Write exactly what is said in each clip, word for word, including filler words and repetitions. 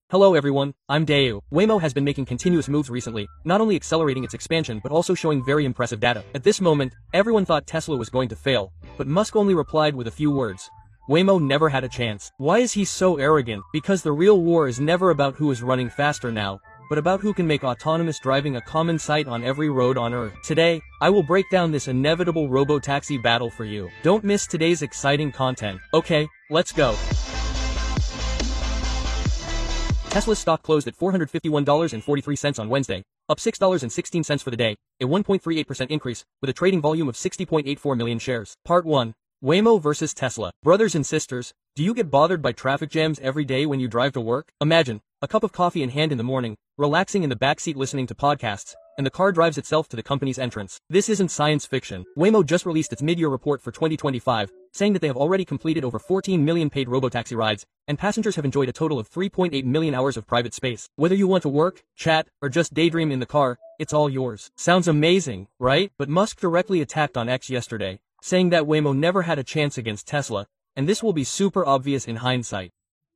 Hello everyone, I'm Dayu. Waymo has been making continuous moves recently, not only accelerating its expansion but also showing very impressive data. At this moment, everyone thought Tesla was going to fail, but Musk only replied with a few words. Waymo never had a chance. Why is he so arrogant? Because the real war is never about who is running faster now, but about who can make autonomous driving a common sight on every road on Earth. Today, I will break down this inevitable robotaxi battle for you. Don't miss today's exciting content. Okay, let's go. Tesla's stock closed at four hundred fifty-one dollars and forty-three cents on Wednesday, up six dollars and sixteen cents for the day, a one point three eight percent increase, with a trading volume of sixty point eight four million shares. Part one. Waymo versus Tesla. Brothers and sisters, do you get bothered by traffic jams every day when you drive to work? Imagine, a cup of coffee in hand in the morning, relaxing in the backseat listening to podcasts, and the car drives itself to the company's entrance. This isn't science fiction. Waymo just released its mid-year report for twenty twenty-five, saying that they have already completed over fourteen million paid robotaxi rides, and passengers have enjoyed a total of three point eight million hours of private space. Whether you want to work, chat, or just daydream in the car, it's all yours. Sounds amazing, right? But Musk directly attacked on X yesterday, saying that Waymo never had a chance against Tesla, and this will be super obvious in hindsight.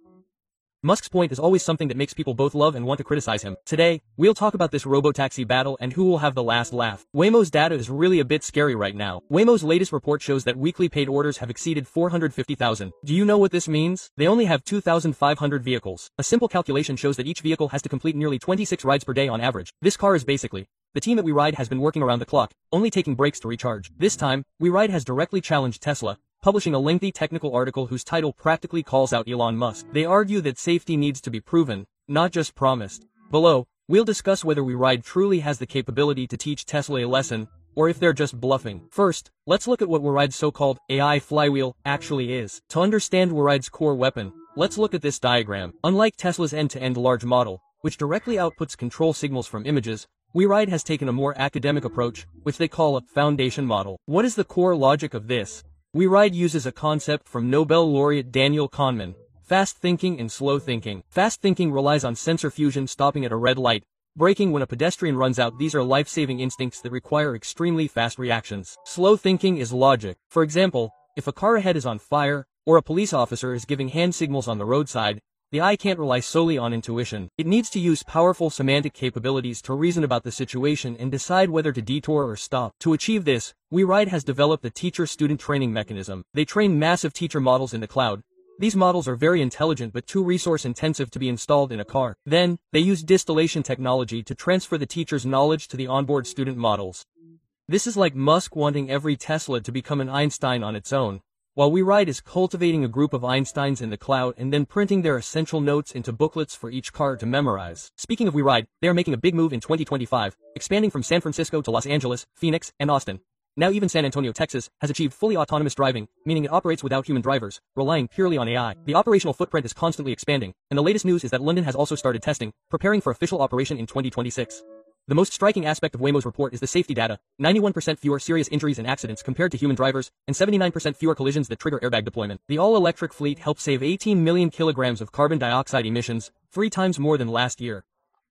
Musk's point is always something that makes people both love and want to criticize him. Today, we'll talk about this robotaxi battle and who will have the last laugh. Waymo's data is really a bit scary right now. Waymo's latest report shows that weekly paid orders have exceeded four hundred fifty thousand. Do you know what this means? They only have two thousand five hundred vehicles. A simple calculation shows that each vehicle has to complete nearly twenty-six rides per day on average. This car is basically the team at WeRide has been working around the clock, only taking breaks to recharge. This time, WeRide has directly challenged Tesla, publishing a lengthy technical article whose title practically calls out Elon Musk. They argue that safety needs to be proven, not just promised. Below, we'll discuss whether WeRide truly has the capability to teach Tesla a lesson, or if they're just bluffing. First, let's look at what WeRide's so-called A I flywheel actually is. To understand WeRide's core weapon, let's look at this diagram. Unlike Tesla's end-to-end large model, which directly outputs control signals from images, WeRide has taken a more academic approach, which they call a foundation model. What is the core logic of this? WeRide uses a concept from Nobel laureate Daniel Kahneman: fast thinking and slow thinking. Fast thinking relies on sensor fusion, stopping at a red light, braking when a pedestrian runs out. These are life-saving instincts that require extremely fast reactions. Slow thinking is logic. For example, if a car ahead is on fire, or a police officer is giving hand signals on the roadside, the eye can't rely solely on intuition. It needs to use powerful semantic capabilities to reason about the situation and decide whether to detour or stop. To achieve this, WeRide has developed a teacher-student training mechanism. They train massive teacher models in the cloud. These models are very intelligent but too resource-intensive to be installed in a car. Then, they use distillation technology to transfer the teacher's knowledge to the onboard student models. This is like Musk wanting every Tesla to become an Einstein on its own, while WeRide is cultivating a group of Einsteins in the cloud and then printing their essential notes into booklets for each car to memorize. Speaking of WeRide, they are making a big move in twenty twenty-five, expanding from San Francisco to Los Angeles, Phoenix, and Austin. Now even San Antonio, Texas, has achieved fully autonomous driving, meaning it operates without human drivers, relying purely on A I. The operational footprint is constantly expanding, and the latest news is that London has also started testing, preparing for official operation in twenty twenty-six. The most striking aspect of Waymo's report is the safety data: ninety-one percent fewer serious injuries and accidents compared to human drivers, and seventy-nine percent fewer collisions that trigger airbag deployment. The all-electric fleet helped save eighteen million kilograms of carbon dioxide emissions, three times more than last year.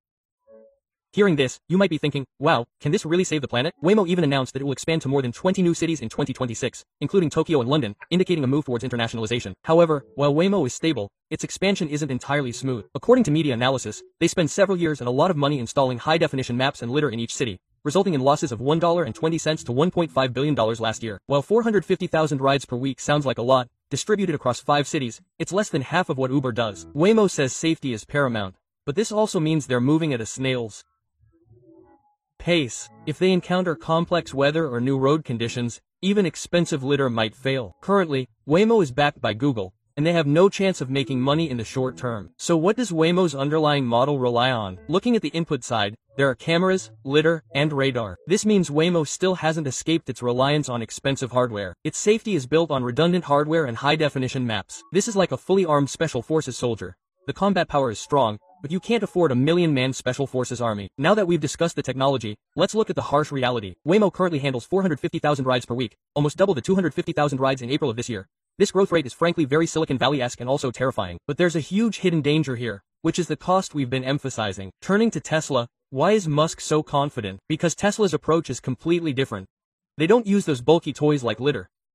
Hearing this, you might be thinking, wow, can this really save the planet? Waymo even announced that it will expand to more than twenty new cities in twenty twenty-six, including Tokyo and London, indicating a move towards internationalization. However, while Waymo is stable, its expansion isn't entirely smooth. According to media analysis, they spend several years and a lot of money installing high-definition maps and litter in each city, resulting in losses of one dollar and twenty cents to one point five billion dollars last year. While four hundred fifty thousand rides per week sounds like a lot, distributed across five cities, it's less than half of what Uber does. Waymo says safety is paramount, but this also means they're moving at a snail's pace. If they encounter complex weather or new road conditions, even expensive litter might fail. Currently, Waymo is backed by Google, and they have no chance of making money in the short term. So what does Waymo's underlying model rely on? Looking at the input side, there are cameras, litter, and radar. This means Waymo still hasn't escaped its reliance on expensive hardware. Its safety is built on redundant hardware and high-definition maps. This is like a fully armed Special Forces soldier. The combat power is strong, but you can't afford a million-man Special Forces army. Now that we've discussed the technology, let's look at the harsh reality. Waymo currently handles four hundred fifty thousand rides per week, almost double the two hundred fifty thousand rides in April of this year. This growth rate is frankly very Silicon Valley-esque and also terrifying. But there's a huge hidden danger here, which is the cost we've been emphasizing. Turning to Tesla, why is Musk so confident? Because Tesla's approach is completely different. They don't use those bulky toys like litter.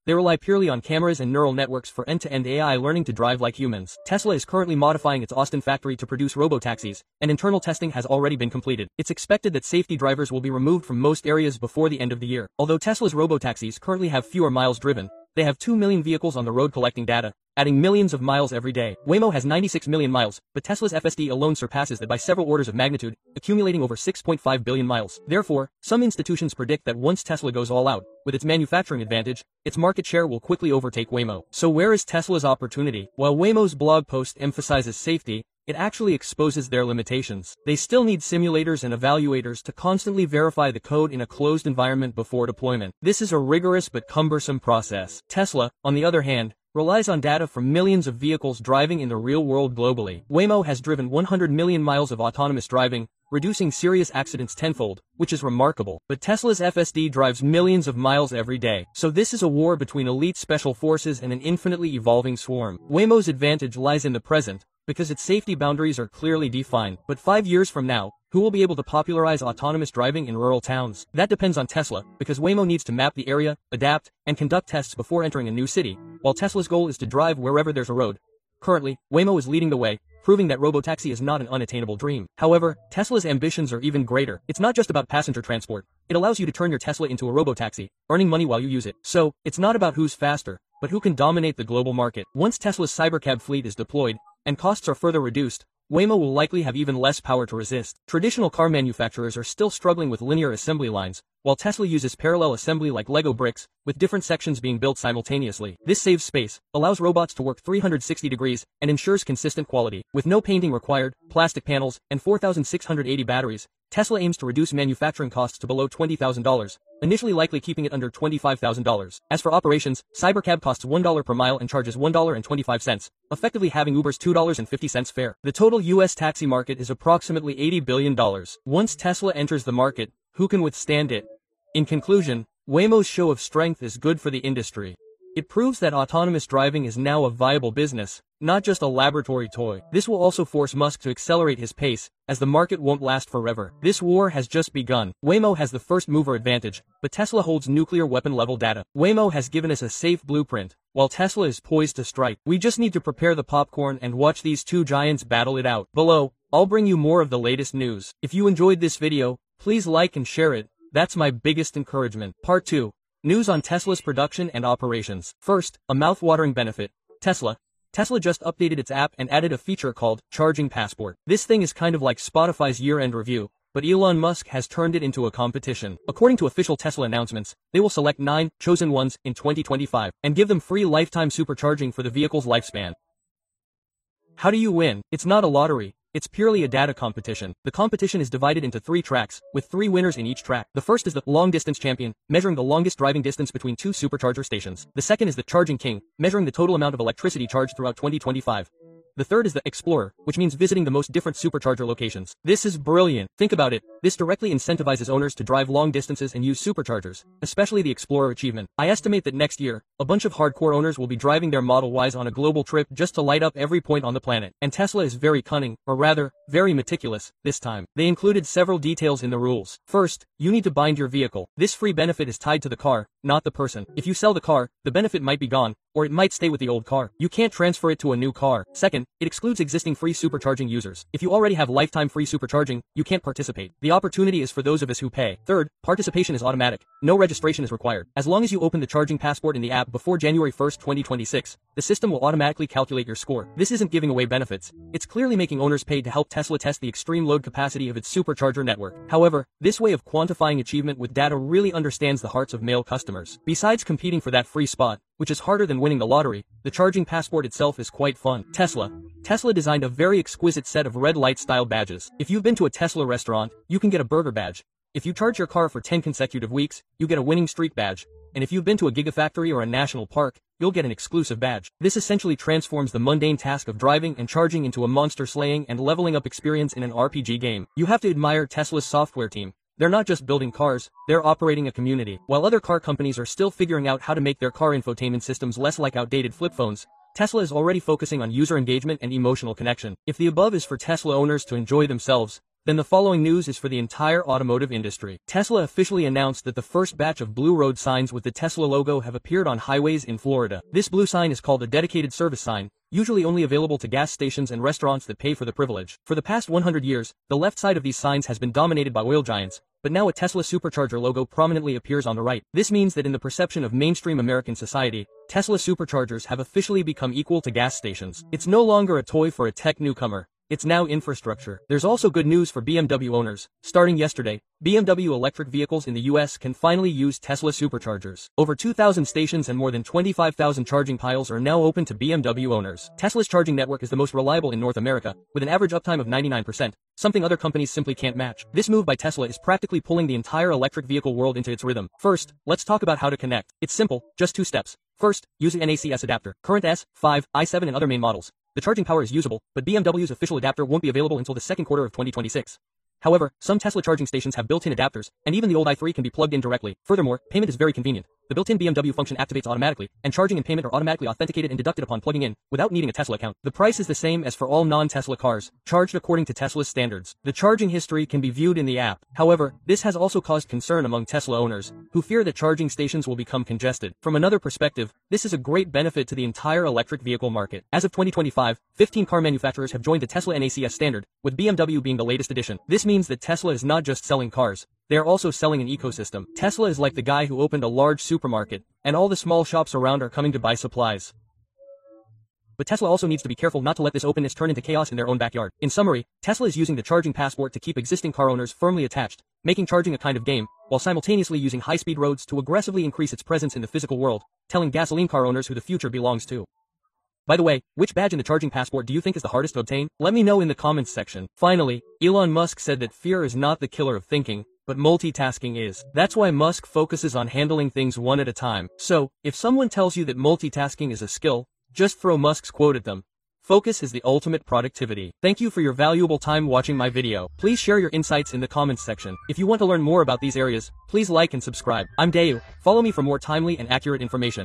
They rely purely on cameras and neural networks for end-to-end A I learning to drive like humans. Tesla is currently modifying its Austin factory to produce robotaxis, and internal testing has already been completed. It's expected that safety drivers will be removed from most areas before the end of the year. Although Tesla's robotaxis currently have fewer miles driven, they have two million vehicles on the road collecting data, adding millions of miles every day. Waymo has ninety-six million miles, but Tesla's F S D alone surpasses that by several orders of magnitude, accumulating over six point five billion miles. Therefore, some institutions predict that once Tesla goes all out, with its manufacturing advantage, its market share will quickly overtake Waymo. So where is Tesla's opportunity? While Waymo's blog post emphasizes safety, it actually exposes their limitations. They still need simulators and evaluators to constantly verify the code in a closed environment before deployment. This is a rigorous but cumbersome process. Tesla, on the other hand, relies on data from millions of vehicles driving in the real world globally. Waymo has driven one hundred million miles of autonomous driving, reducing serious accidents tenfold, which is remarkable. But Tesla's F S D drives millions of miles every day. So this is a war between elite special forces and an infinitely evolving swarm. Waymo's advantage lies in the present, because its safety boundaries are clearly defined. But five years from now, who will be able to popularize autonomous driving in rural towns? That depends on Tesla, because Waymo needs to map the area, adapt, and conduct tests before entering a new city, while Tesla's goal is to drive wherever there's a road. Currently, Waymo is leading the way, proving that robotaxi is not an unattainable dream. However, Tesla's ambitions are even greater. It's not just about passenger transport. It allows you to turn your Tesla into a robotaxi, earning money while you use it. So, it's not about who's faster, but who can dominate the global market. Once Tesla's Cybercab fleet is deployed, and costs are further reduced, Waymo will likely have even less power to resist. Traditional car manufacturers are still struggling with linear assembly lines, while Tesla uses parallel assembly like Lego bricks, with different sections being built simultaneously. This saves space, allows robots to work three hundred sixty degrees, and ensures consistent quality. With no painting required, plastic panels, and four thousand six hundred eighty batteries, Tesla aims to reduce manufacturing costs to below twenty thousand dollars, initially likely keeping it under twenty-five thousand dollars. As for operations, Cybercab costs one dollar per mile and charges one dollar and twenty-five cents, effectively having Uber's two dollars and fifty cents fare. The total U S taxi market is approximately eighty billion dollars. Once Tesla enters the market, who can withstand it? In conclusion, Waymo's show of strength is good for the industry. It proves that autonomous driving is now a viable business, not just a laboratory toy. This will also force Musk to accelerate his pace, as the market won't last forever. This war has just begun. Waymo has the first mover advantage, but Tesla holds nuclear weapon level data. Waymo has given us a safe blueprint, while Tesla is poised to strike. We just need to prepare the popcorn and watch these two giants battle it out. Below, I'll bring you more of the latest news. If you enjoyed this video, please like and share it. That's my biggest encouragement. Part two. News on Tesla's production and operations. First, a mouth-watering benefit. Tesla. Tesla just updated its app and added a feature called Charging Passport. This thing is kind of like Spotify's year-end review, but Elon Musk has turned it into a competition. According to official Tesla announcements, they will select nine chosen ones in twenty twenty-five and give them free lifetime supercharging for the vehicle's lifespan. How do you win? It's not a lottery. It's purely a data competition. The competition is divided into three tracks, with three winners in each track. The first is the Long Distance Champion, measuring the longest driving distance between two supercharger stations. The second is the Charging King, measuring the total amount of electricity charged throughout twenty twenty-five. The third is the Explorer, which means visiting the most different supercharger locations. This is brilliant. Think about it. This directly incentivizes owners to drive long distances and use superchargers, especially the Explorer achievement. I estimate that next year, a bunch of hardcore owners will be driving their Model Ys on a global trip just to light up every point on the planet. And Tesla is very cunning, or rather, very meticulous, this time. They included several details in the rules. First, you need to bind your vehicle. This free benefit is tied to the car, not the person. If you sell the car, the benefit might be gone, or it might stay with the old car. You can't transfer it to a new car. Second, it excludes existing free supercharging users. If you already have lifetime free supercharging, you can't participate. The opportunity is for those of us who pay. Third, participation is automatic. No registration is required. As long as you open the Charging Passport in the app before January first, twenty twenty-six, the system will automatically calculate your score. This isn't giving away benefits. It's clearly making owners pay to help Tesla test the extreme load capacity of its supercharger network. However, this way of quantifying achievement with data really understands the hearts of male customers. Besides competing for that free spot, which is harder than winning the lottery, the Charging Passport itself is quite fun. Tesla. Tesla designed a very exquisite set of red light style badges. If you've been to a Tesla restaurant, you can get a burger badge. If you charge your car for ten consecutive weeks, you get a winning streak badge. And if you've been to a gigafactory or a national park, you'll get an exclusive badge. This essentially transforms the mundane task of driving and charging into a monster slaying and leveling up experience in an R P G game. You have to admire Tesla's software team. They're not just building cars, they're operating a community. While other car companies are still figuring out how to make their car infotainment systems less like outdated flip phones, Tesla is already focusing on user engagement and emotional connection. If the above is for Tesla owners to enjoy themselves, then the following news is for the entire automotive industry. Tesla officially announced that the first batch of blue road signs with the Tesla logo have appeared on highways in Florida. This blue sign is called a dedicated service sign, usually only available to gas stations and restaurants that pay for the privilege. For the past one hundred years, the left side of these signs has been dominated by oil giants, but now a Tesla supercharger logo prominently appears on the right. This means that in the perception of mainstream American society, Tesla superchargers have officially become equal to gas stations. It's no longer a toy for a tech newcomer. It's now infrastructure. There's also good news for B M W owners. Starting yesterday, B M W electric vehicles in the U S can finally use Tesla superchargers. Over two thousand stations and more than twenty-five thousand charging piles are now open to B M W owners. Tesla's charging network is the most reliable in North America, with an average uptime of ninety-nine percent, something other companies simply can't match. This move by Tesla is practically pulling the entire electric vehicle world into its rhythm. First, let's talk about how to connect. It's simple, just two steps. First, use an N A C S adapter. Current S, five, i seven and other main models. The charging power is usable, but B M W's official adapter won't be available until the second quarter of twenty twenty-six. However, some Tesla charging stations have built-in adapters, and even the old i three can be plugged in directly. Furthermore, payment is very convenient. The built-in B M W function activates automatically, and charging and payment are automatically authenticated and deducted upon plugging in, without needing a Tesla account. The price is the same as for all non-Tesla cars, charged according to Tesla's standards. The charging history can be viewed in the app. However, this has also caused concern among Tesla owners, who fear that charging stations will become congested. From another perspective, this is a great benefit to the entire electric vehicle market. As of twenty twenty-five, fifteen car manufacturers have joined the Tesla N A C S standard, with B M W being the latest addition. This means that Tesla is not just selling cars. They are also selling an ecosystem. Tesla is like the guy who opened a large supermarket, and all the small shops around are coming to buy supplies. But Tesla also needs to be careful not to let this openness turn into chaos in their own backyard. In summary, Tesla is using the charging passport to keep existing car owners firmly attached, making charging a kind of game, while simultaneously using high-speed roads to aggressively increase its presence in the physical world, telling gasoline car owners who the future belongs to. By the way, which badge in the charging passport do you think is the hardest to obtain? Let me know in the comments section. Finally, Elon Musk said that fear is not the killer of thinking, but multitasking is. That's why Musk focuses on handling things one at a time. So, if someone tells you that multitasking is a skill, just throw Musk's quote at them. Focus is the ultimate productivity. Thank you for your valuable time watching my video. Please share your insights in the comments section. If you want to learn more about these areas, please like and subscribe. I'm Dayu. Follow me for more timely and accurate information.